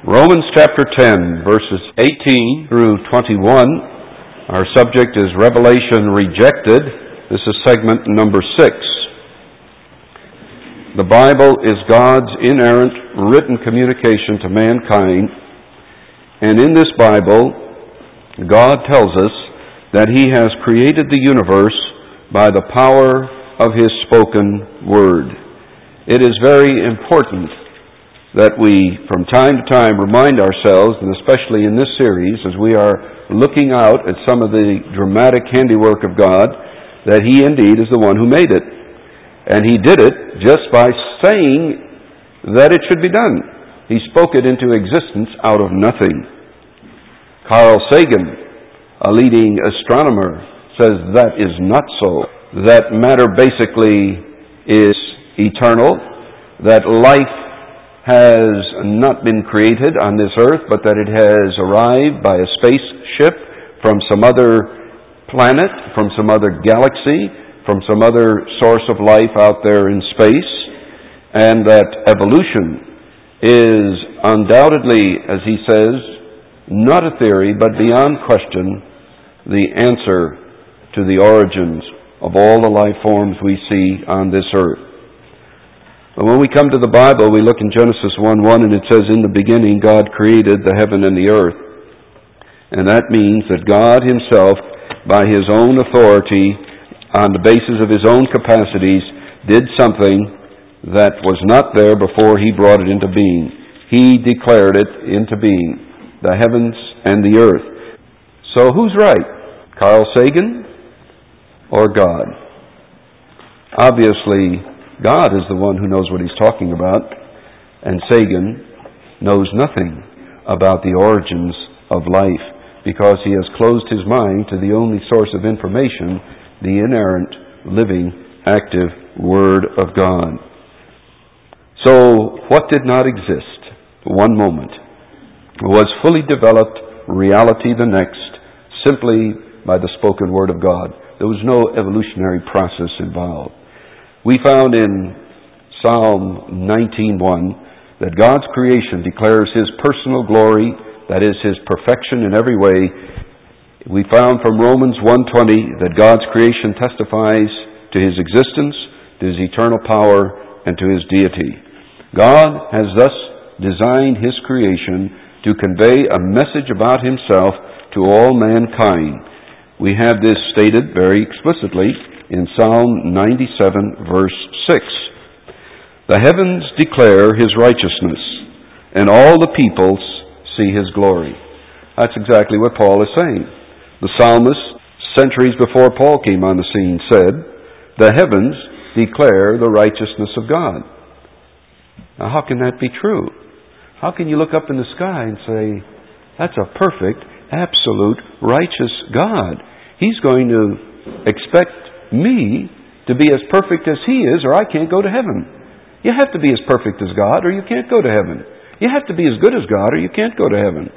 Romans chapter 10, verses 18 through 21. Our subject is Revelation Rejected. This is segment number 6. The Bible is God's inerrant written communication to mankind, and in this Bible, God tells us that He has created the universe by the power of His spoken word. It is very important that we, from time to time, remind ourselves, and especially in this series, as we are looking out at some of the dramatic handiwork of God, that He indeed is the one who made it. And He did it just by saying that it should be done. He spoke it into existence out of nothing. Carl Sagan, a leading astronomer, says that is not so. That matter basically is eternal, that life has not been created on this earth, but that it has arrived by a spaceship from some other planet, from some other galaxy, from some other source of life out there in space, and that evolution is undoubtedly, as he says, not a theory, but beyond question, the answer to the origins of all the life forms we see on this earth. But when we come to the Bible, we look in Genesis 1:1, and it says, "In the beginning God created the heaven and the earth." And that means that God Himself, by His own authority, on the basis of His own capacities, did something that was not there before He brought it into being. He declared it into being, the heavens and the earth. So who's right? Carl Sagan or God? Obviously, God is the one who knows what He's talking about, and Sagan knows nothing about the origins of life because he has closed his mind to the only source of information, the inerrant, living, active Word of God. So, what did not exist one moment was fully developed reality the next, simply by the spoken Word of God. There was no evolutionary process involved. We found in Psalm 19:1 that God's creation declares His personal glory, that is, His perfection in every way. We found from Romans 1:20 that God's creation testifies to His existence, to His eternal power, and to His deity. God has thus designed His creation to convey a message about Himself to all mankind. We have this stated very explicitly in Psalm 97, verse 6. "The heavens declare His righteousness, and all the peoples see His glory." That's exactly what Paul is saying. The psalmist, centuries before Paul came on the scene, said, "The heavens declare the righteousness of God." Now, how can that be true? How can you look up in the sky and say, "That's a perfect, absolute, righteous God. He's going to expect me to be as perfect as He is, or I can't go to heaven." You have to be as perfect as God, or you can't go to heaven. You have to be as good as God, or you can't go to heaven.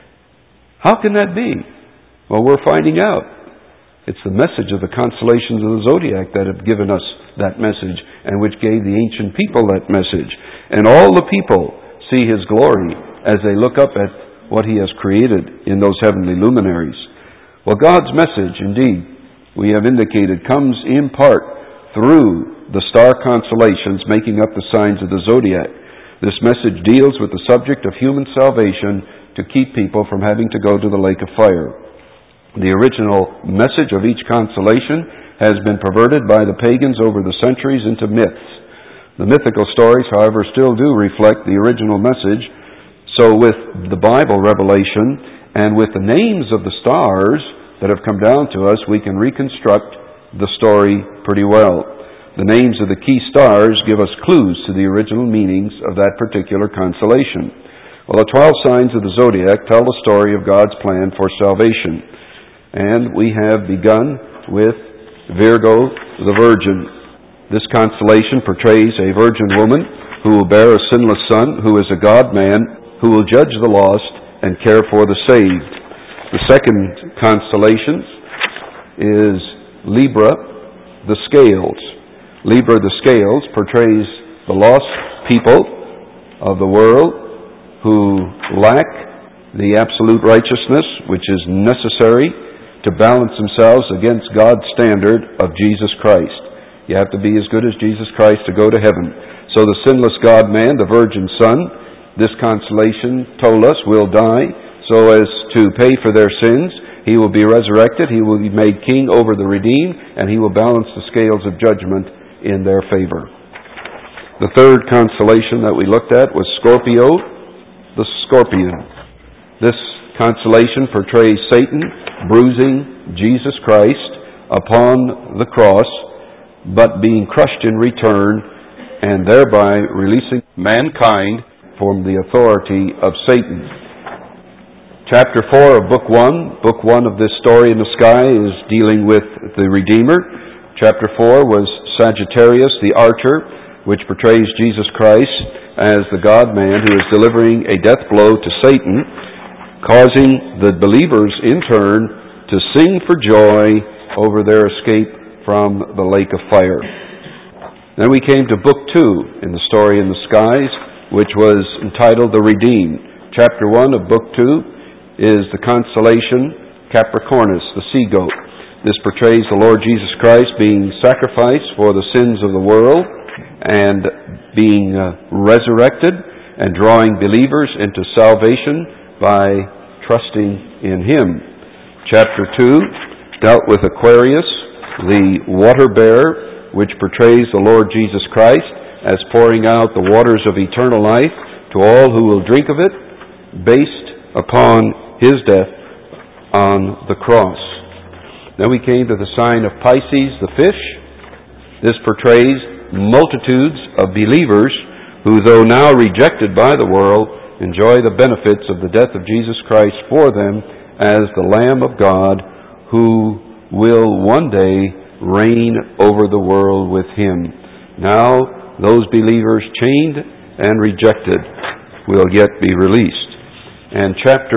How can that be? Well, we're finding out. It's the message of the constellations of the zodiac that have given us that message, and which gave the ancient people that message. And all the people see His glory as they look up at what He has created in those heavenly luminaries. Well, God's message, indeed, we have indicated, comes in part through the star constellations making up the signs of the zodiac. This message deals with the subject of human salvation to keep people from having to go to the lake of fire. The original message of each constellation has been perverted by the pagans over the centuries into myths. The mythical stories, however, still do reflect the original message. So with the Bible revelation and with the names of the stars that have come down to us, we can reconstruct the story pretty well. The names of the key stars give us clues to the original meanings of that particular constellation. Well, the 12 signs of the zodiac tell the story of God's plan for salvation. And we have begun with Virgo, the Virgin. This constellation portrays a virgin woman who will bear a sinless son, who is a God-man, who will judge the lost and care for the saved. The second constellation is Libra, the Scales. Libra, the Scales, portrays the lost people of the world who lack the absolute righteousness which is necessary to balance themselves against God's standard of Jesus Christ. You have to be as good as Jesus Christ to go to heaven. So the sinless God-man, the virgin Son, this consolation told us, will die so as to pay for their sins. He will be resurrected. He will be made king over the redeemed, and he will balance the scales of judgment in their favor. The third consolation that we looked at was Scorpio, the scorpion. This consolation portrays Satan bruising Jesus Christ upon the cross, but being crushed in return, and thereby releasing mankind from the authority of Satan. Chapter 4 of Book 1 of this story in the sky, is dealing with the Redeemer. Chapter 4 was Sagittarius, the archer, which portrays Jesus Christ as the God-man who is delivering a death blow to Satan, causing the believers in turn to sing for joy over their escape from the lake of fire. Then we came to Book 2 in the story in the skies, which was entitled The Redeemed. Chapter 1 of Book 2 is the consolation Capricornus, the sea-goat. This portrays the Lord Jesus Christ being sacrificed for the sins of the world and being resurrected and drawing believers into salvation by trusting in Him. Chapter 2 dealt with Aquarius, the water bearer, which portrays the Lord Jesus Christ as pouring out the waters of eternal life to all who will drink of it, based upon His death on the cross. Then we came to the sign of Pisces, the fish. This portrays multitudes of believers who, though now rejected by the world, enjoy the benefits of the death of Jesus Christ for them as the Lamb of God, who will one day reign over the world with Him. Now, those believers chained and rejected will yet be released. And chapter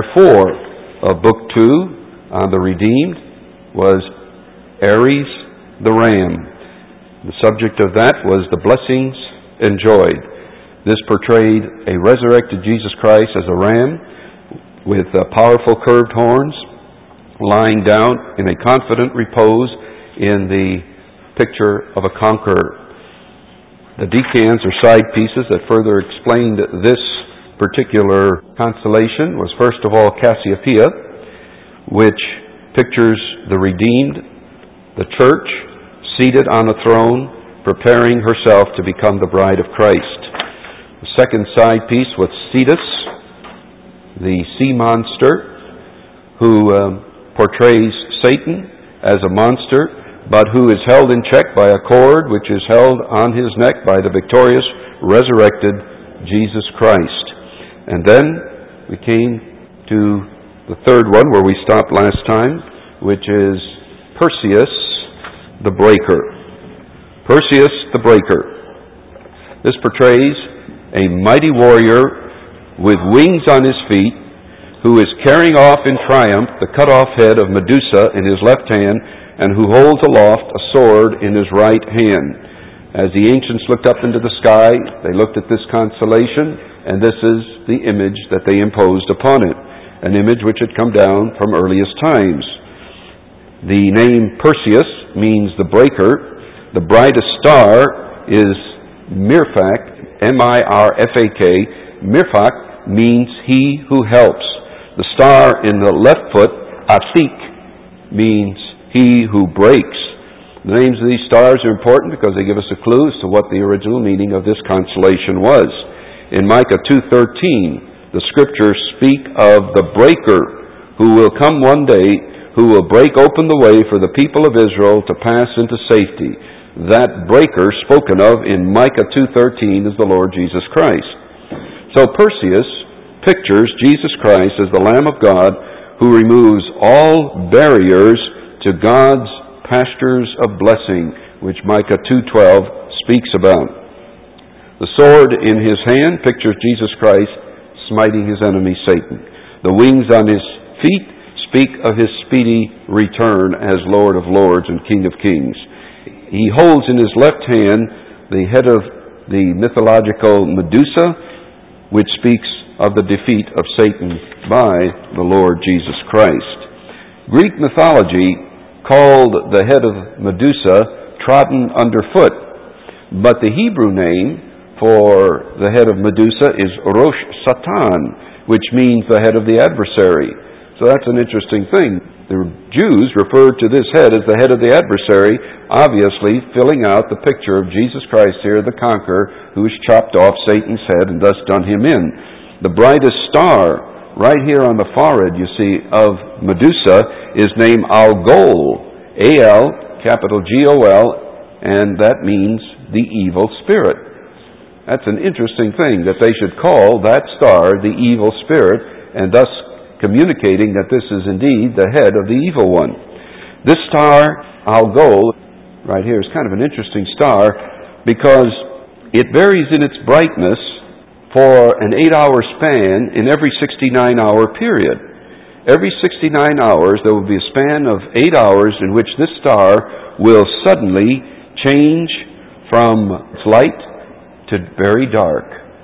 4 of Book 2 on the redeemed was Aries the ram. The subject of that was the blessings enjoyed. This portrayed a resurrected Jesus Christ as a ram with powerful curved horns, lying down in a confident repose in the picture of a conqueror. The decans or side pieces that further explained this particular constellation was first of all Cassiopeia, which pictures the redeemed, the church, seated on a throne, preparing herself to become the bride of Christ. The second side piece was Cetus, the sea monster, who portrays Satan as a monster, but who is held in check by a cord which is held on his neck by the victorious, resurrected Jesus Christ. And then we came to the third one where we stopped last time, which is Perseus the breaker. Perseus the breaker. This portrays a mighty warrior with wings on his feet, who is carrying off in triumph the cut-off head of Medusa in his left hand, and who holds aloft a sword in his right hand. As the ancients looked up into the sky, they looked at this constellation, and this is the image that they imposed upon it, an image which had come down from earliest times. The name Perseus means the breaker. The brightest star is Mirfak, M-I-R-F-A-K. Mirfak means he who helps. The star in the left foot, Asik, means he who breaks. The names of these stars are important because they give us a clue as to what the original meaning of this constellation was. In Micah 2:13, the scriptures speak of the breaker who will come one day, who will break open the way for the people of Israel to pass into safety. That breaker spoken of in Micah 2:13 is the Lord Jesus Christ. So Perseus pictures Jesus Christ as the Lamb of God who removes all barriers to God's pastures of blessing, which Micah 2:12 speaks about. The sword in his hand pictures Jesus Christ smiting his enemy Satan. The wings on his feet speak of his speedy return as Lord of Lords and King of Kings. He holds in his left hand the head of the mythological Medusa, which speaks of the defeat of Satan by the Lord Jesus Christ. Greek mythology called the head of Medusa trodden underfoot, but the Hebrew name for the head of Medusa is Rosh Satan, which means the head of the adversary. So that's an interesting thing. The Jews referred to this head as the head of the adversary, obviously filling out the picture of Jesus Christ here, the conqueror, who has chopped off Satan's head and thus done him in. The brightest star, right here on the forehead, you see, of Medusa is named Algol, A-L, capital G-O-L, and that means the evil spirit. That's an interesting thing, that they should call that star the evil spirit, and thus communicating that this is indeed the head of the evil one. This star, Algol, right here, is kind of an interesting star because it varies in its brightness for an 8-hour span in every 69-hour period. Every 69 hours, there will be a span of 8 hours in which this star will suddenly change from light to very dark,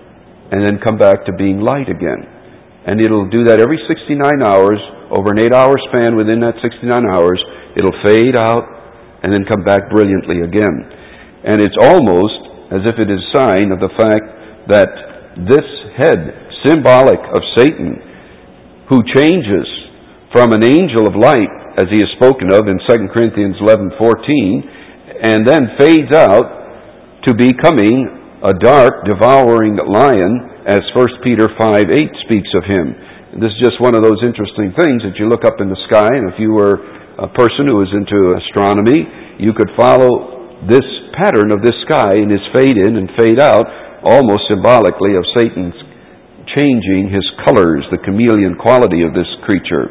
and then come back to being light again. And it'll do that every 69 hours, over an 8-hour span within that 69 hours, it'll fade out and then come back brilliantly again. And it's almost as if it is a sign of the fact that this head, symbolic of Satan, who changes from an angel of light, as he is spoken of in 2 Corinthians 11:14, and then fades out to becoming a dark, devouring lion, as 1 Peter 5:8 speaks of him. This is just one of those interesting things that you look up in the sky, and if you were a person who was into astronomy, you could follow this pattern of this sky in his fade in and fade out, almost symbolically of Satan's changing his colors, the chameleon quality of this creature.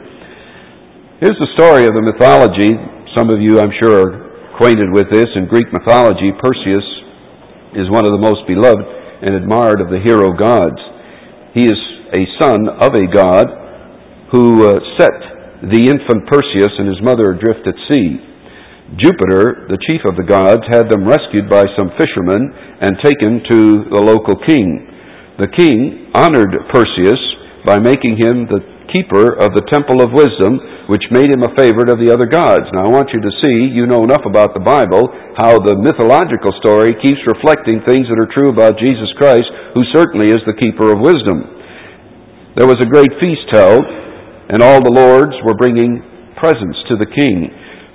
Here's the story of the mythology. Some of you, I'm sure, are acquainted with this. In Greek mythology, Perseus is one of the most beloved and admired of the hero gods. He is a son of a god who set the infant Perseus and his mother adrift at sea. Jupiter, the chief of the gods, had them rescued by some fishermen and taken to the local king. The king honored Perseus by making him the keeper of the temple of wisdom, which made him a favorite of the other gods. Now I want you to see, you know enough about the Bible, how the mythological story keeps reflecting things that are true about Jesus Christ, who certainly is the keeper of wisdom. There was a great feast held, and all the lords were bringing presents to the king.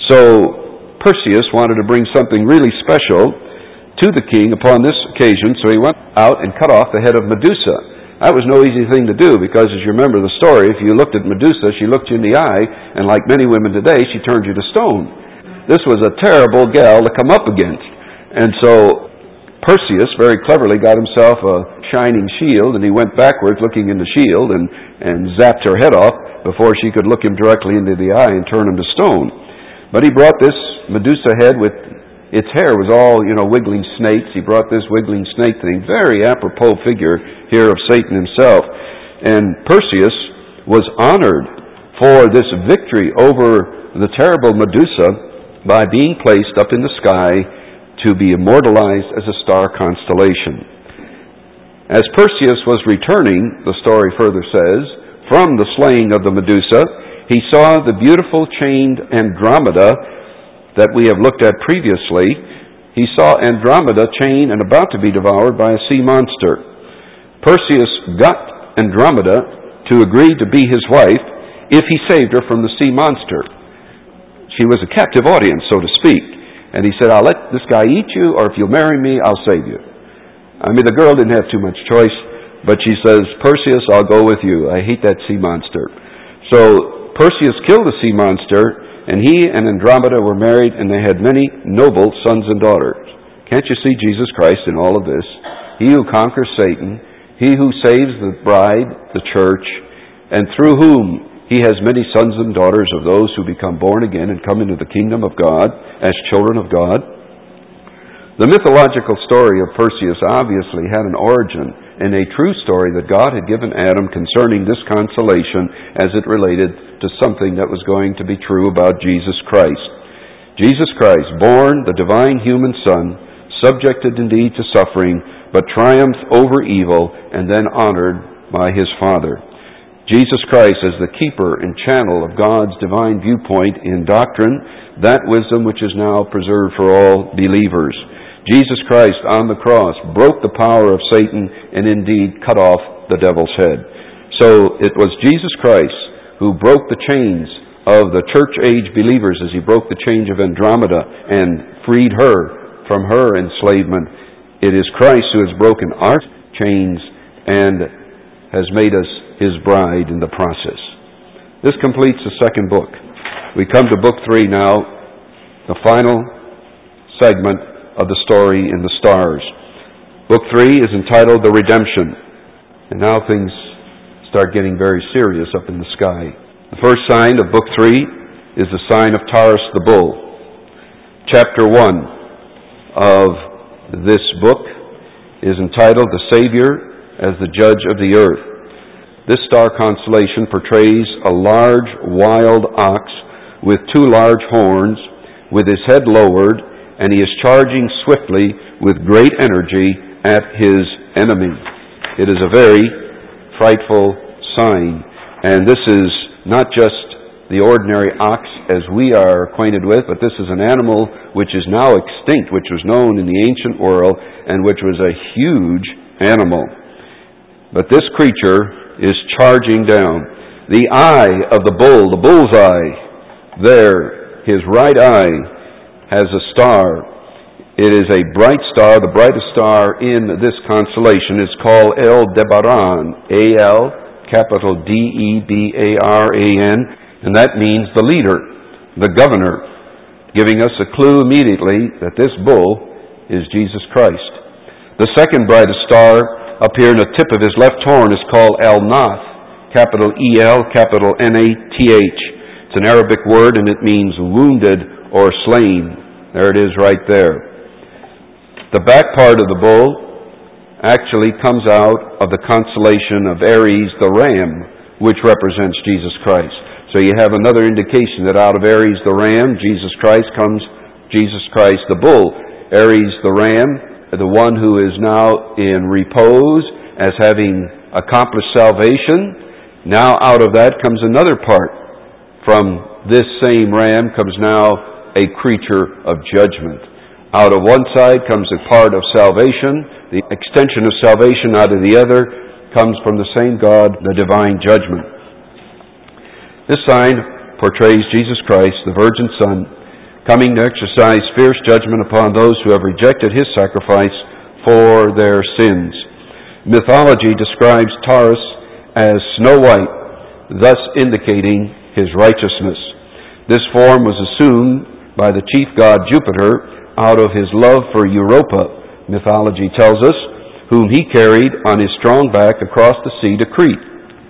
So Perseus wanted to bring something really special to the king upon this occasion, so he went out and cut off the head of Medusa. That was no easy thing to do because, as you remember the story, if you looked at Medusa, she looked you in the eye, and like many women today, she turned you to stone. This was a terrible gal to come up against. And so Perseus very cleverly got himself a shining shield, and he went backwards looking in the shield and zapped her head off before she could look him directly into the eye and turn him to stone. But he brought this Medusa head with its hair was all, wiggling snakes. He brought this wiggling snake thing, very apropos figure here of Satan himself. And Perseus was honored for this victory over the terrible Medusa by being placed up in the sky to be immortalized as a star constellation. As Perseus was returning, the story further says, from the slaying of the Medusa, he saw the beautiful chained Andromeda that we have looked at previously. He saw Andromeda chained and about to be devoured by a sea monster. Perseus got Andromeda to agree to be his wife if he saved her from the sea monster. She was a captive audience, so to speak. And he said, I'll let this guy eat you, or if you'll marry me, I'll save you. I mean, the girl didn't have too much choice, but she says, Perseus, I'll go with you. I hate that sea monster. So Perseus killed the sea monster, and he and Andromeda were married, and they had many noble sons and daughters. Can't you see Jesus Christ in all of this? He who conquers Satan, he who saves the bride, the church, and through whom he has many sons and daughters of those who become born again and come into the kingdom of God as children of God. The mythological story of Perseus obviously had an origin in a true story that God had given Adam concerning this consolation as it related to something that was going to be true about Jesus Christ. Jesus Christ, born the divine human Son, subjected indeed to suffering, but triumphed over evil and then honored by His Father. Jesus Christ as the keeper and channel of God's divine viewpoint in doctrine, that wisdom which is now preserved for all believers. Jesus Christ on the cross broke the power of Satan and indeed cut off the devil's head. So it was Jesus Christ who broke the chains of the church age believers as He broke the chains of Andromeda and freed her from her enslavement. It is Christ who has broken our chains and has made us His bride in the process. This completes the second book. We come to book 3 now, the final segment of the story in the stars. Book 3 is entitled The Redemption. And now things start getting very serious up in the sky. The first sign of book 3 is the sign of Taurus the bull. Chapter 1 of this book is entitled The Savior as the Judge of the Earth. This star constellation portrays a large wild ox with 2 large horns, with his head lowered, and he is charging swiftly with great energy at his enemy. It is a very frightful sign, and this is not just the ordinary ox as we are acquainted with, but this is an animal which is now extinct, which was known in the ancient world, and which was a huge animal. But this creature is charging down. The eye of the bull's eye, there, his right eye has a star. It is a bright star, the brightest star in this constellation. It's called Aldebaran, A-L, capital D-E-B-A-R-A-N, and that means the leader, the governor, giving us a clue immediately that this bull is Jesus Christ. The second brightest star up here in the tip of his left horn is called El-Nath, capital E-L, capital N-A-T-H. It's an Arabic word and it means wounded or slain. There it is right there. The back part of the bull actually comes out of the constellation of Aries the ram, which represents Jesus Christ. So you have another indication that out of Aries the ram, Jesus Christ, comes Jesus Christ the bull. Aries the ram, the one who is now in repose as having accomplished salvation. Now out of that comes another part. From this same ram comes now a creature of judgment. Out of one side comes a part of salvation. The extension of salvation out of the other comes from the same God, the divine judgment. This sign portrays Jesus Christ, the Virgin Son, coming to exercise fierce judgment upon those who have rejected His sacrifice for their sins. Mythology describes Taurus as Snow White, thus indicating His righteousness. This form was assumed by the chief god Jupiter out of his love for Europa, mythology tells us, whom he carried on his strong back across the sea to Crete.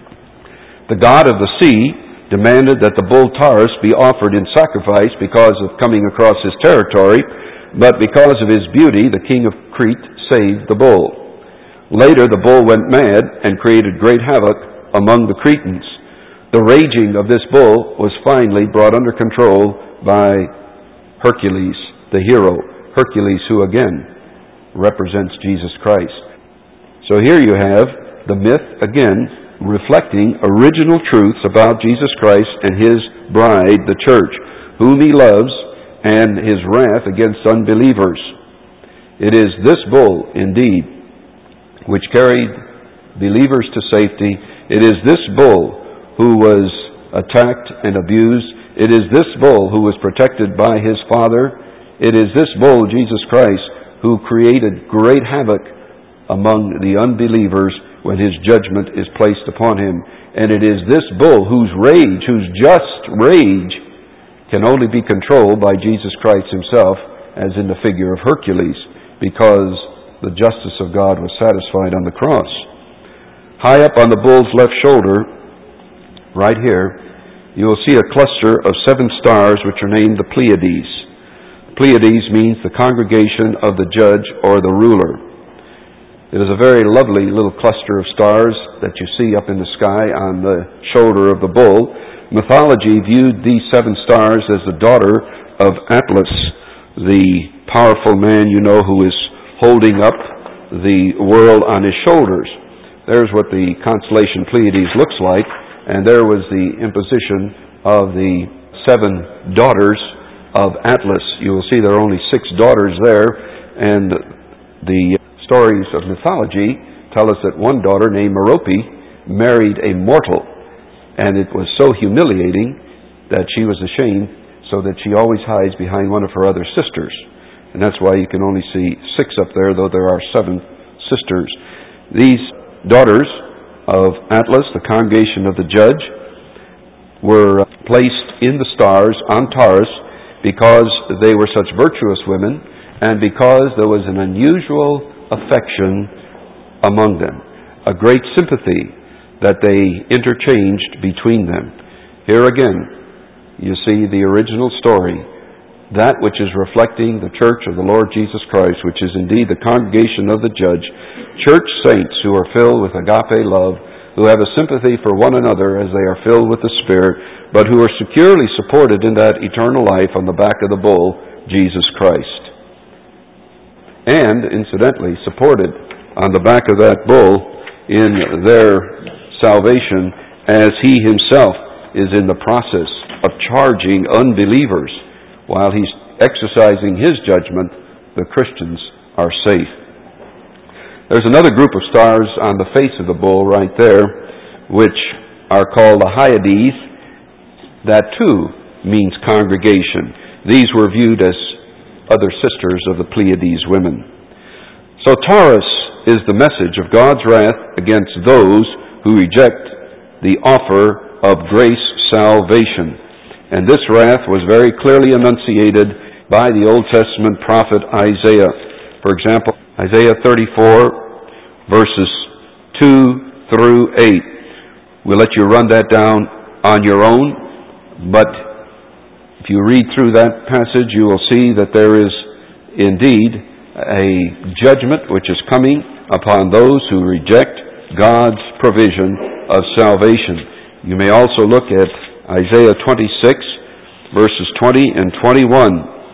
The god of the sea demanded that the bull Taurus be offered in sacrifice because of coming across his territory, but because of his beauty, the king of Crete saved the bull. Later, the bull went mad and created great havoc among the Cretans. The raging of this bull was finally brought under control by Hercules, the hero. Hercules, who again represents Jesus Christ. So here you have the myth again reflecting original truths about Jesus Christ and His bride, the church, whom He loves, and His wrath against unbelievers. It is this bull, indeed, which carried believers to safety. It is this bull who was attacked and abused. It is this bull who was protected by His Father. It is this bull, Jesus Christ, who created great havoc among the unbelievers when His judgment is placed upon Him. And it is this bull whose rage, whose just rage, can only be controlled by Jesus Christ Himself, as in the figure of Hercules, because the justice of God was satisfied on the cross. High up on the bull's left shoulder, right here, you will see a cluster of 7 stars which are named the Pleiades. Pleiades means the congregation of the judge or the ruler. It is a very lovely little cluster of stars that you see up in the sky on the shoulder of the bull. Mythology viewed these 7 stars as the daughter of Atlas, the powerful man, who is holding up the world on his shoulders. there's what the constellation Pleiades looks like, and there was the imposition of the 7 daughters of Atlas. You will see there are only 6 daughters there, and the stories of mythology tell us that one daughter named Merope married a mortal, and it was so humiliating that she was ashamed, so that she always hides behind one of her other sisters. And that's why you can only see 6 up there, though there are 7 sisters. These daughters of Atlas, the congregation of the judge, were placed in the stars on Taurus because they were such virtuous women and because there was an unusual affection among them, a great sympathy that they interchanged between them. Here again, you see the original story, that which is reflecting the church of the Lord Jesus Christ, which is indeed the congregation of the judge, church saints who are filled with agape love, who have a sympathy for one another as they are filled with the Spirit, but who are securely supported in that eternal life on the back of the bull, Jesus Christ. And, incidentally, supported on the back of that bull in their salvation as he himself is in the process of charging unbelievers. While he's exercising his judgment, the Christians are safe. There's another group of stars on the face of the bull right there, which are called the Hyades. That too means congregation. These were viewed as other sisters of the Pleiades women. So Taurus is the message of God's wrath against those who reject the offer of grace salvation. And this wrath was very clearly enunciated by the Old Testament prophet Isaiah. For example, Isaiah 34, verses 2 through 8. We'll let you run that down on your own, but if you read through that passage, you will see that there is indeed a judgment which is coming upon those who reject God's provision of salvation. You may also look at Isaiah 26, verses 20 and 21,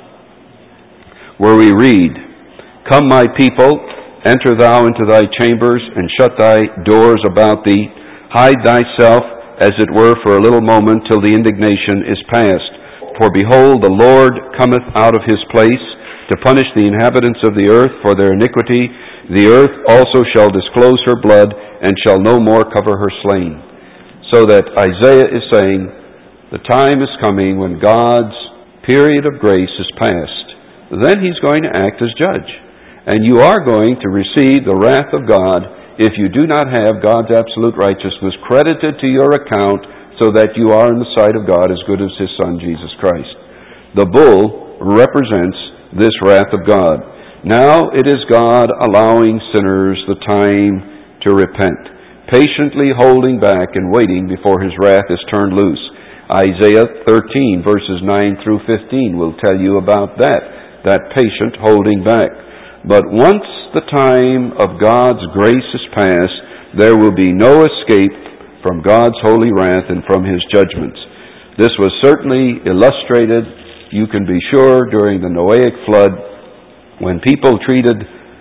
where we read, "Come, my people, enter thou into thy chambers, and shut thy doors about thee. Hide thyself, as it were, for a little moment, till the indignation is past. For behold, the Lord cometh out of his place, to punish the inhabitants of the earth for their iniquity. The earth also shall disclose her blood, and shall no more cover her slain." So that Isaiah is saying, the time is coming when God's period of grace is past. Then he's going to act as judge. And you are going to receive the wrath of God if you do not have God's absolute righteousness credited to your account so that you are in the sight of God as good as his Son, Jesus Christ. The bull represents this wrath of God. Now it is God allowing sinners the time to repent, patiently holding back and waiting before his wrath is turned loose. Isaiah 13, verses 9 through 15 will tell you about that patient holding back. But once the time of God's grace is past, there will be no escape from God's holy wrath and from his judgments. This was certainly illustrated, you can be sure, during the Noahic flood, when people treated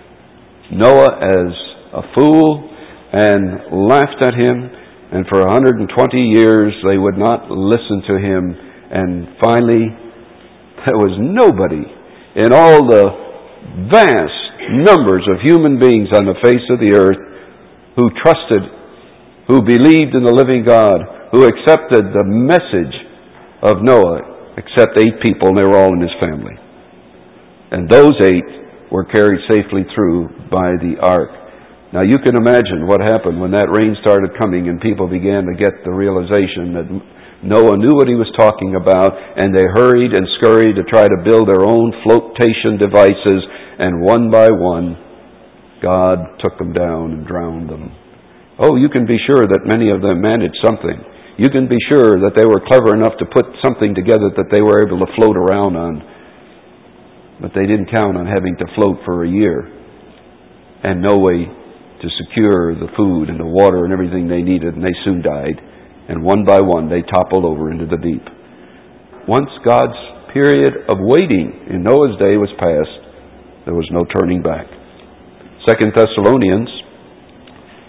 Noah as a fool and laughed at him, and for 120 years they would not listen to him, and finally there was nobody in all the vast numbers of human beings on the face of the earth who trusted, who believed in the living God, who accepted the message of Noah, except 8 people, and they were all in his family. And those 8 were carried safely through by the ark. Now you can imagine what happened when that rain started coming and people began to get the realization that Noah knew what he was talking about, and they hurried and scurried to try to build their own flotation devices, and one by one God took them down and drowned them. Oh, you can be sure that many of them managed something. You can be sure that they were clever enough to put something together that they were able to float around on. But they didn't count on having to float for a year and no way to secure the food and the water and everything they needed, and they soon died. And one by one they toppled over into the deep. Once God's period of waiting in Noah's day was past, there was no turning back. 2 Thessalonians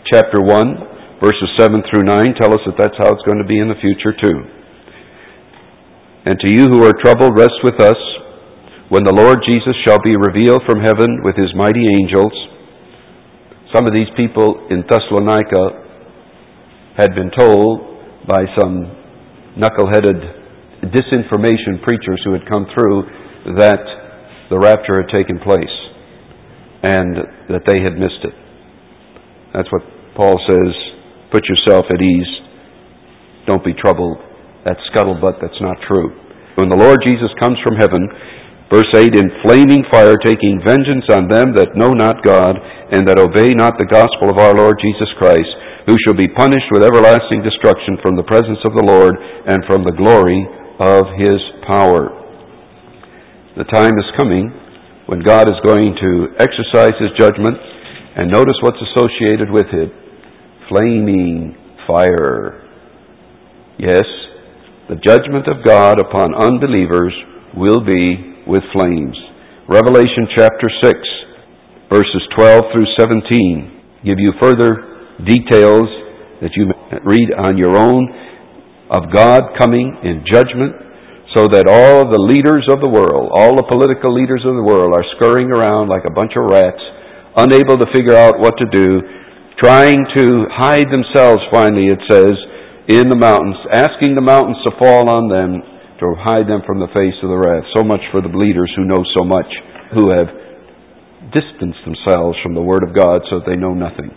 chapter 1, verses 7 through 9 tell us that that's how it's going to be in the future too. And to you who are troubled, rest with us when the Lord Jesus shall be revealed from heaven with his mighty angels. Some of these people in Thessalonica had been told by some knuckle-headed disinformation preachers who had come through that the rapture had taken place and that they had missed it. That's what Paul says, put yourself at ease, don't be troubled. That's scuttlebutt, that's not true. When the Lord Jesus comes from heaven, verse 8, in flaming fire, taking vengeance on them that know not God, and that obey not the gospel of our Lord Jesus Christ, who shall be punished with everlasting destruction from the presence of the Lord and from the glory of his power. The time is coming when God is going to exercise his judgment, and notice what's associated with it. Flaming fire. Yes, the judgment of God upon unbelievers will be with flames. Revelation chapter 6, verses 12 through 17 give you further details that you may read on your own of God coming in judgment, so that all the leaders of the world, all the political leaders of the world are scurrying around like a bunch of rats, unable to figure out what to do, trying to hide themselves, finally it says, in the mountains, asking the mountains to fall on them to hide them from the face of the wrath. So much for the leaders who know so much, who have distanced themselves from the Word of God so that they know nothing.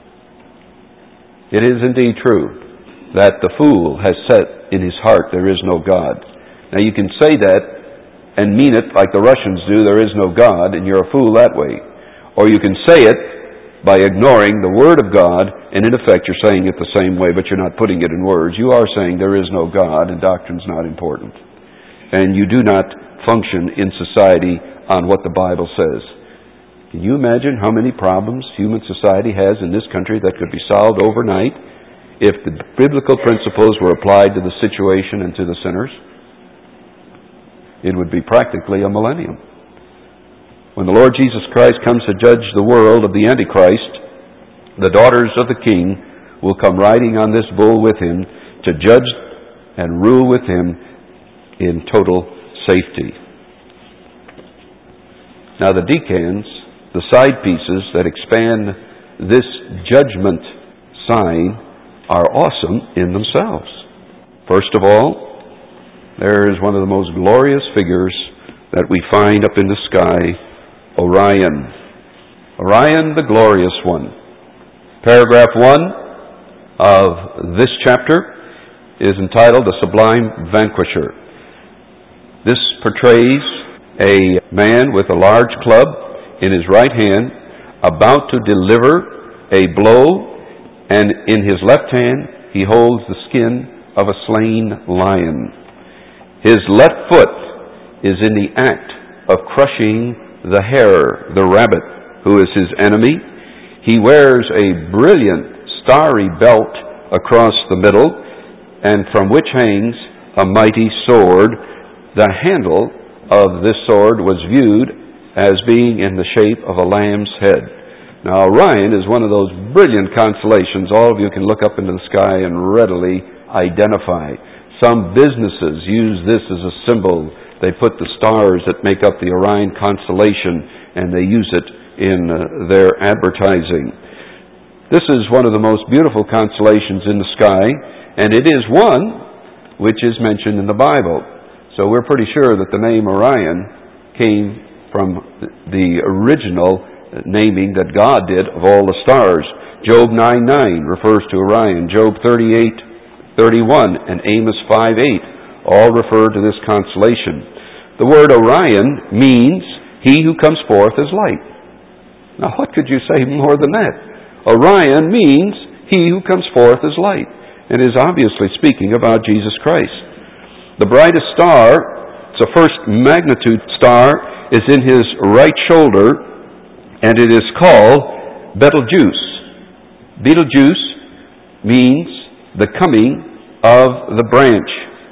It is indeed true that the fool has said in his heart, there is no God. Now you can say that and mean it like the Russians do, there is no God, and you're a fool that way. Or you can say it by ignoring the Word of God, and in effect you're saying it the same way, but you're not putting it in words. You are saying there is no God, and doctrine's not important. And you do not function in society on what the Bible says. Can you imagine how many problems human society has in this country that could be solved overnight if the biblical principles were applied to the situation and to the sinners? It would be practically a millennium. When the Lord Jesus Christ comes to judge the world of the Antichrist, the daughters of the King will come riding on this bull with him to judge and rule with him in total safety. Now the decans, the side pieces that expand this judgment sign, are awesome in themselves. First of all, there is one of the most glorious figures that we find up in the sky, Orion. Orion, the glorious one. Paragraph 1 of this chapter is entitled The Sublime Vanquisher. This portrays a man with a large club in his right hand, about to deliver a blow, and in his left hand he holds the skin of a slain lion. His left foot is in the act of crushing the hare, the rabbit, who is his enemy. He wears a brilliant starry belt across the middle, and from which hangs a mighty sword. The handle of this sword was viewed as being in the shape of a lamb's head. Now Orion is one of those brilliant constellations all of you can look up into the sky and readily identify. Some businesses use this as a symbol. They put the stars that make up the Orion constellation and they use it in their advertising. This is one of the most beautiful constellations in the sky, and it is one which is mentioned in the Bible. So we're pretty sure that the name Orion came from the original naming that God did of all the stars. Job 9:9 refers to Orion. Job 38:31 and Amos 5:8 all refer to this constellation. The word Orion means he who comes forth as light. Now what could you say more than that? Orion means he who comes forth as light, and is obviously speaking about Jesus Christ. The brightest star, it's a first magnitude star, is in his right shoulder, and it is called Betelgeuse. Betelgeuse means the coming of the branch.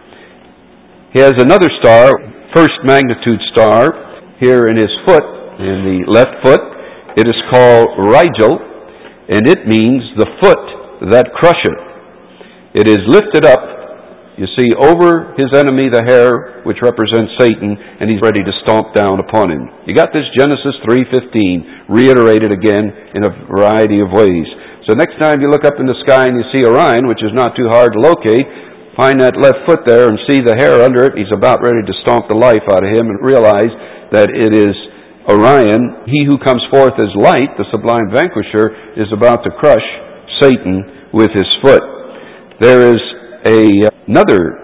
He has another star, first magnitude star, here in his foot, in the left foot. It is called Rigel, and it means the foot that crusheth. It is lifted up, you see, over his enemy, the hair, which represents Satan, and he's ready to stomp down upon him. You got this Genesis 3:15 reiterated again in a variety of ways. So next time you look up in the sky and you see Orion, which is not too hard to locate, find that left foot there and see the hair under it. He's about ready to stomp the life out of him, and realize that it is Orion. He who comes forth as light, the sublime vanquisher, is about to crush Satan with his foot. There is another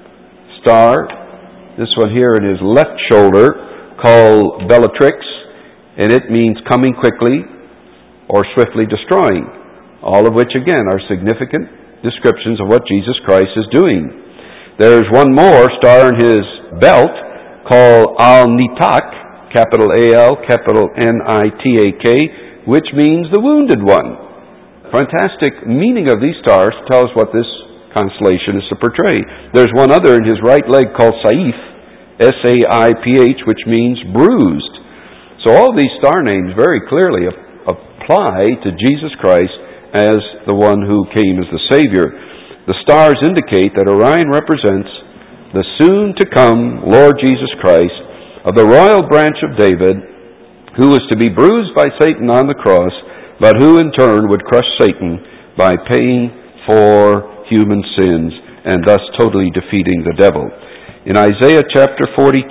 star, this one here in his left shoulder, called Bellatrix, and it means coming quickly or swiftly destroying, all of which again are significant descriptions of what Jesus Christ is doing. There's one more star in his belt called Al-Nitak, capital A-L, capital N-I-T-A-K, which means the wounded one. Fantastic meaning of these stars tells what this constellation is to portray. There's one other in his right leg called Saiph, S-A-I-P-H, which means bruised. So all these star names very clearly apply to Jesus Christ as the one who came as the Savior. The stars indicate that Orion represents the soon-to-come Lord Jesus Christ of the royal branch of David, who was to be bruised by Satan on the cross, but who in turn would crush Satan by paying for human sins and thus totally defeating the devil. In Isaiah chapter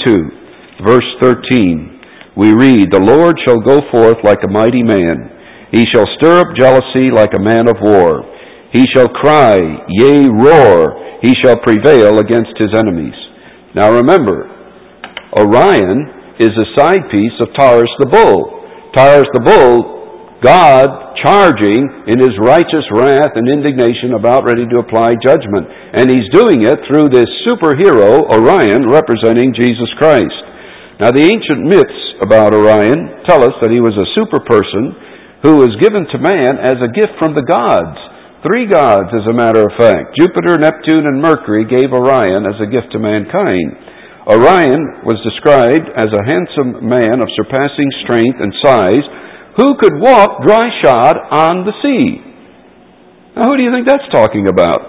42, verse 13, we read, "The Lord shall go forth like a mighty man. He shall stir up jealousy like a man of war. He shall cry, yea, roar. He shall prevail against his enemies." Now remember, Orion is a side piece of Taurus the bull. Taurus the bull, God charging in his righteous wrath and indignation, about ready to apply judgment. And he's doing it through this superhero, Orion, representing Jesus Christ. Now the ancient myths about Orion tell us that he was a super person who was given to man as a gift from the gods. 3 gods, as a matter of fact. Jupiter, Neptune, and Mercury gave Orion as a gift to mankind. Orion was described as a handsome man of surpassing strength and size, who could walk dry-shod on the sea. Now, who do you think that's talking about?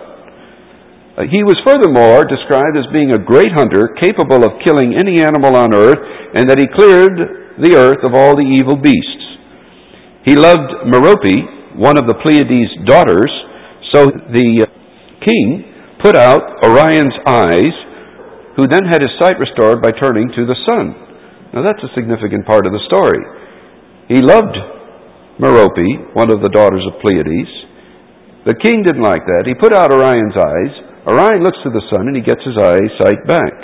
He was furthermore described as being a great hunter, capable of killing any animal on earth, and that he cleared the earth of all the evil beasts. He loved Merope, one of the Pleiades' daughters, so the king put out Orion's eyes, who then had his sight restored by turning to the sun. Now that's a significant part of the story. He loved Merope, one of the daughters of Pleiades. The king didn't like that. He put out Orion's eyes. Orion looks to the sun and he gets his eyesight back.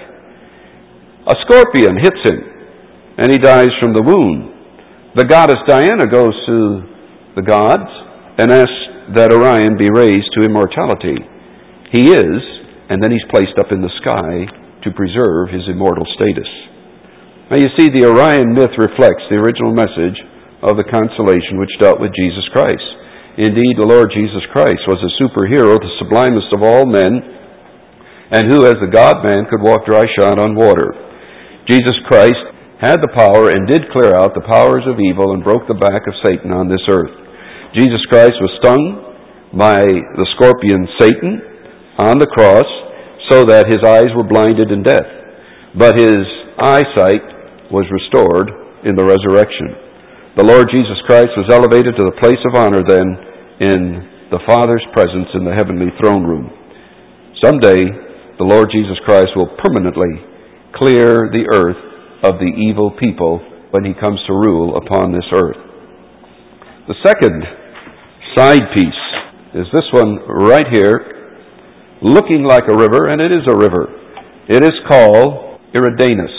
A scorpion hits him and he dies from the wound. The goddess Diana goes to the gods and asks that Orion be raised to immortality. He is, and then he's placed up in the sky to preserve his immortal status. Now you see, the Orion myth reflects the original message of the constellation which dealt with Jesus Christ. Indeed, the Lord Jesus Christ was a superhero, the sublimest of all men, and who, as the God-man, could walk dry-shod on water. Jesus Christ had the power and did clear out the powers of evil and broke the back of Satan on this earth. Jesus Christ was stung by the scorpion Satan on the cross so that his eyes were blinded in death. But his eyesight was restored in the resurrection. The Lord Jesus Christ was elevated to the place of honor then in the Father's presence in the heavenly throne room. Someday, the Lord Jesus Christ will permanently clear the earth of the evil people when he comes to rule upon this earth. The second side piece is this one right here, looking like a river, and it is a river. It is called Eridanus,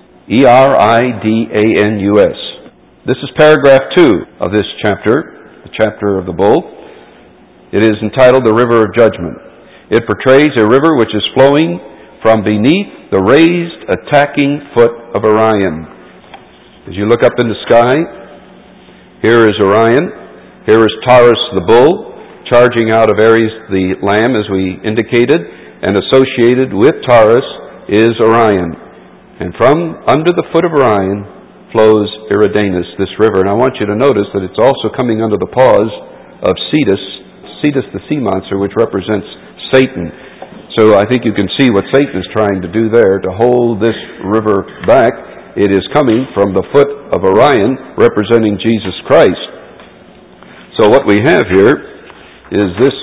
E-R-I-D-A-N-U-S. This is paragraph 2 of this chapter, the chapter of the bull. It is entitled The River of Judgment. It portrays a river which is flowing from beneath the raised attacking foot of Orion. As you look up in the sky, here is Orion, here is Taurus the bull, charging out of Aries the lamb, as we indicated, and associated with Taurus is Orion. And from under the foot of Orion flows Eridanus, this river. And I want you to notice that it's also coming under the paws of Cetus. Cetus, the sea monster, which represents Satan. So I think you can see what Satan is trying to do there to hold this river back. It is coming from the foot of Orion, representing Jesus Christ. So what we have here is this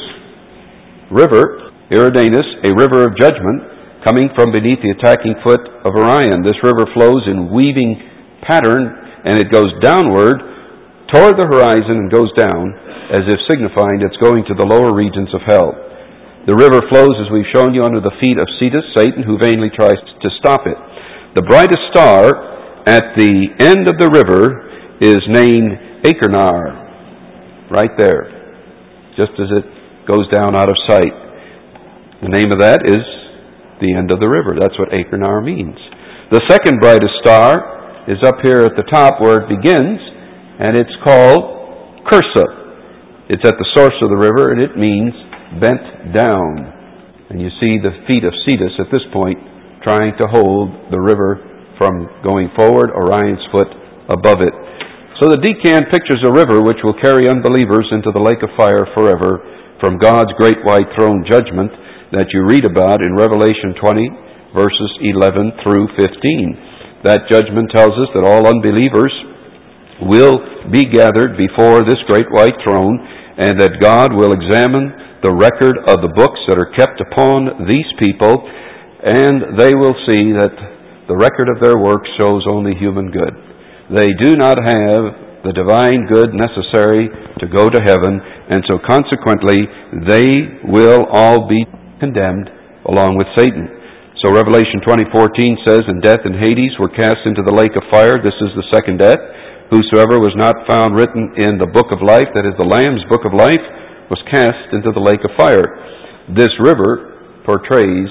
river, Eridanus, a river of judgment, coming from beneath the attacking foot of Orion. This river flows in weaving pattern, and it goes downward toward the horizon and goes down, as if signifying it's going to the lower regions of hell. The river flows, as we've shown you, under the feet of Cetus, Satan, who vainly tries to stop it. The brightest star at the end of the river is named Achernar, right there, just as it goes down out of sight. The name of that is the end of the river. That's what Achernar means. The second brightest star is up here at the top where it begins, and it's called Cursa. It's at the source of the river, and it means bent down. And you see the feet of Cetus at this point trying to hold the river from going forward, Orion's foot above it. So the decan pictures a river which will carry unbelievers into the lake of fire forever from God's great white throne judgment that you read about in Revelation 20, verses 11 through 15. That judgment tells us that all unbelievers will be gathered before this great white throne, and that God will examine the record of the books that are kept upon these people, and they will see that the record of their works shows only human good. They do not have the divine good necessary to go to heaven, and so consequently they will all be condemned along with Satan. So Revelation 20:14 says, "And death and Hades were cast into the lake of fire." This is the second death. "Whosoever was not found written in the book of life," that is the Lamb's book of life, "was cast into the lake of fire." This river portrays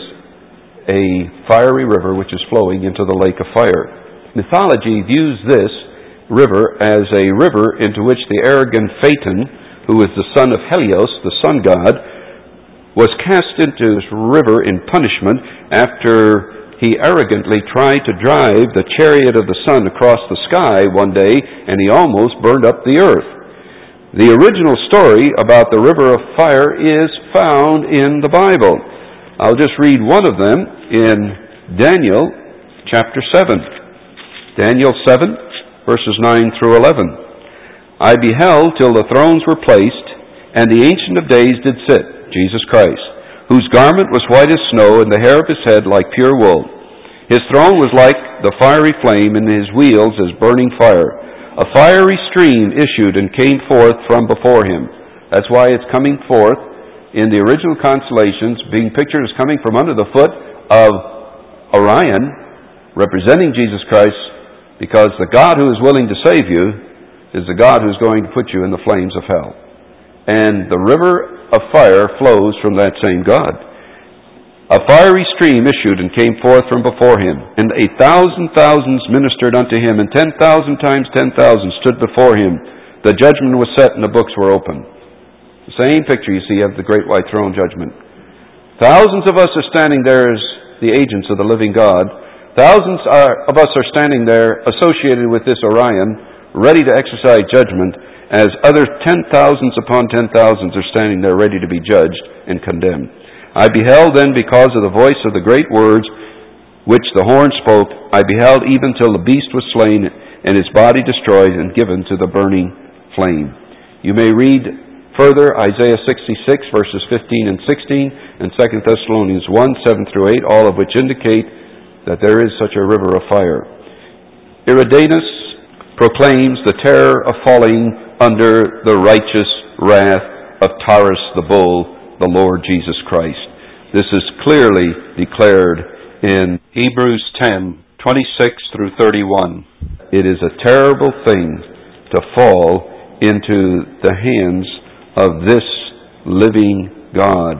a fiery river which is flowing into the lake of fire. Mythology views this river as a river into which the arrogant Phaeton, who is the son of Helios, the sun god, was cast into this river in punishment after he arrogantly tried to drive the chariot of the sun across the sky one day, and he almost burned up the earth. The original story about the river of fire is found in the Bible. I'll just read one of them in Daniel chapter 7. Daniel 7, verses 9 through 11. "I beheld till the thrones were placed, and the Ancient of Days did sit, Jesus Christ, whose garment was white as snow, and the hair of his head like pure wool. His throne was like the fiery flame, and his wheels as burning fire. A fiery stream issued and came forth from before him." That's why it's coming forth in the original constellations, being pictured as coming from under the foot of Orion, representing Jesus Christ, because the God who is willing to save you is the God who's going to put you in the flames of hell. And the river of fire flows from that same God. "A fiery stream issued and came forth from before him, and 1,000 thousands ministered unto him, and 10,000 times 10,000 stood before him. The judgment was set, and the books were opened." The same picture you see of the great white throne judgment. Thousands of us are standing there as the agents of the living God. Thousands of us are standing there associated with this Orion, ready to exercise judgment, as other 10,000s upon 10,000s are standing there ready to be judged and condemned. "I beheld then, because of the voice of the great words which the horn spoke, I beheld even till the beast was slain, and its body destroyed and given to the burning flame." You may read further Isaiah 66, verses 15 and 16, and 2 Thessalonians 1, 7 through 8, all of which indicate that there is such a river of fire. Eridanus proclaims the terror of falling under the righteous wrath of Taurus the bull, the Lord Jesus Christ. This is clearly declared in Hebrews 10, 26 through 31. It is a terrible thing to fall into the hands of this living God,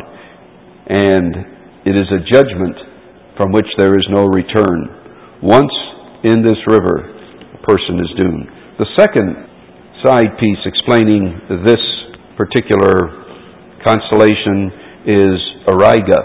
and it is a judgment from which there is no return. Once in this river, a person is doomed. The second side piece explaining this particular constellation is Auriga,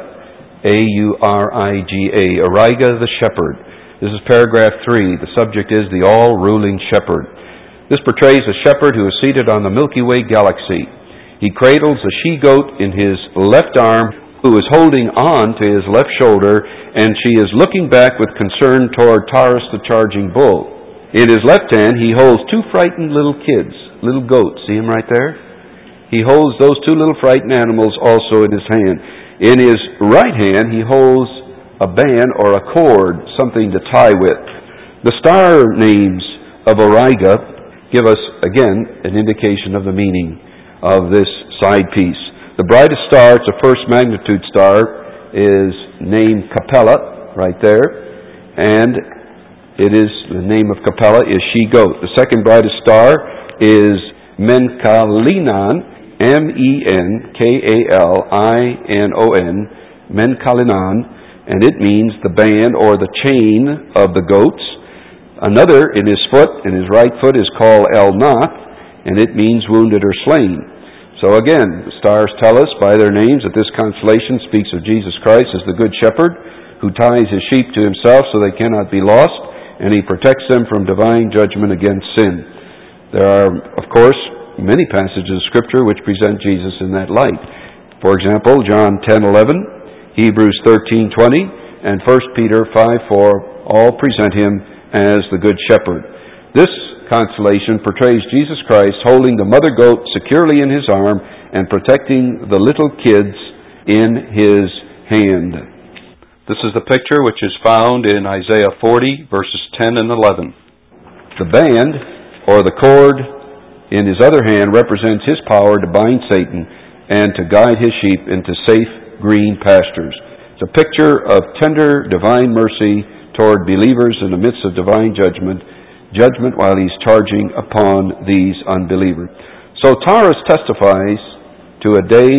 A-U-R-I-G-A, Auriga the shepherd. This is paragraph 3. The subject is the all-ruling shepherd. This portrays a shepherd who is seated on the Milky Way galaxy. He cradles a she-goat in his left arm, who is holding on to his left shoulder, and she is looking back with concern toward Taurus the charging bull. In his left hand he holds two frightened little kids, little goats. See them right there? He holds those two little frightened animals also in his hand. In his right hand he holds a band or a cord, something to tie with. The star names of Auriga give us, again, an indication of the meaning of this side piece. The brightest star, it's a first magnitude star, is named Capella, right there. And it is, the name of Capella is she-goat. The second brightest star is Menkalinon, Menkalinon, Menkalinon, and it means the band or the chain of the goats. Another in his foot, in his right foot, is called El Nath, and it means wounded or slain. So again, the stars tell us by their names that this constellation speaks of Jesus Christ as the Good Shepherd, who ties his sheep to himself so they cannot be lost, and he protects them from divine judgment against sin. There are, of course, many passages of Scripture which present Jesus in that light. For example, John 10:11, Hebrews 13:20, and 1 Peter 5:4 all present him as the Good Shepherd. This constellation portrays Jesus Christ holding the mother goat securely in his arm and protecting the little kids in his hand. This is the picture which is found in Isaiah 40, verses 10 and 11. The band, or the cord, in his other hand represents his power to bind Satan and to guide his sheep into safe, green pastures. It's a picture of tender, divine mercy toward believers in the midst of divine judgment while he's charging upon these unbelievers. So Taurus testifies to a day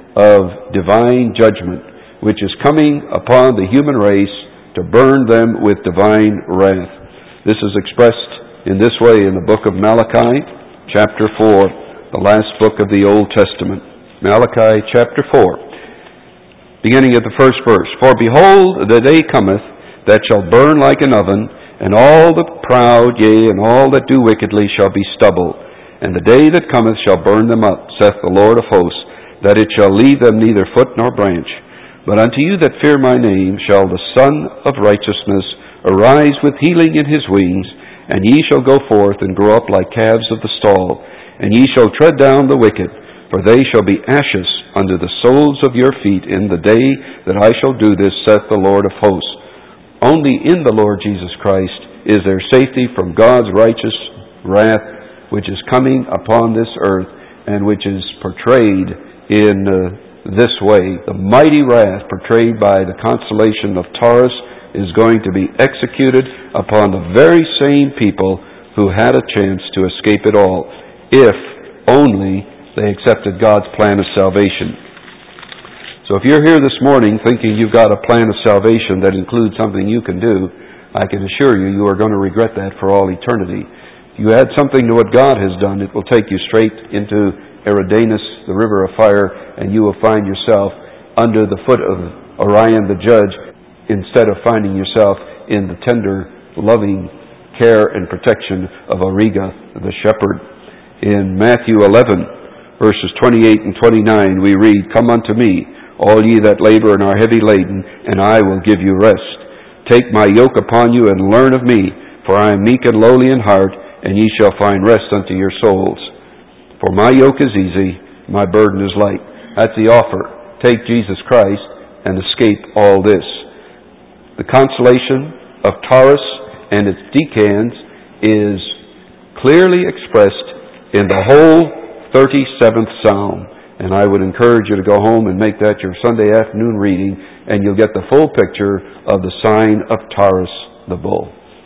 of divine judgment, which is coming upon the human race to burn them with divine wrath. This is expressed in this way in the book of Malachi, chapter 4, the last book of the Old Testament. Malachi, chapter 4, beginning at the first verse. For behold, the day cometh that shall burn like an oven, and all the proud, yea, and all that do wickedly shall be stubble. And the day that cometh shall burn them up, saith the Lord of hosts, that it shall leave them neither foot nor branch. But unto you that fear my name shall the Son of Righteousness arise with healing in his wings, and ye shall go forth and grow up like calves of the stall, and ye shall tread down the wicked, for they shall be ashes under the soles of your feet in the day that I shall do this, saith the Lord of hosts. Only in the Lord Jesus Christ is there safety from God's righteous wrath, which is coming upon this earth, and which is portrayed in this way. The mighty wrath portrayed by the constellation of Taurus is going to be executed upon the very same people who had a chance to escape it all, if only they accepted God's plan of salvation. So if you're here this morning thinking you've got a plan of salvation that includes something you can do, I can assure you, you are going to regret that for all eternity. If you add something to what God has done, it will take you straight into Eridanus, the river of fire, and you will find yourself under the foot of Orion the judge, instead of finding yourself in the tender, loving care and protection of Auriga the shepherd. In Matthew 11, verses 28 and 29, we read, Come unto me, all ye that labor and are heavy laden, and I will give you rest. Take my yoke upon you and learn of me, for I am meek and lowly in heart, and ye shall find rest unto your souls. For my yoke is easy, my burden is light. That's the offer. Take Jesus Christ and escape all this. The constellation of Taurus and its decans is clearly expressed in the whole 37th Psalm. And I would encourage you to go home and make that your Sunday afternoon reading, and you'll get the full picture of the sign of Taurus the bull.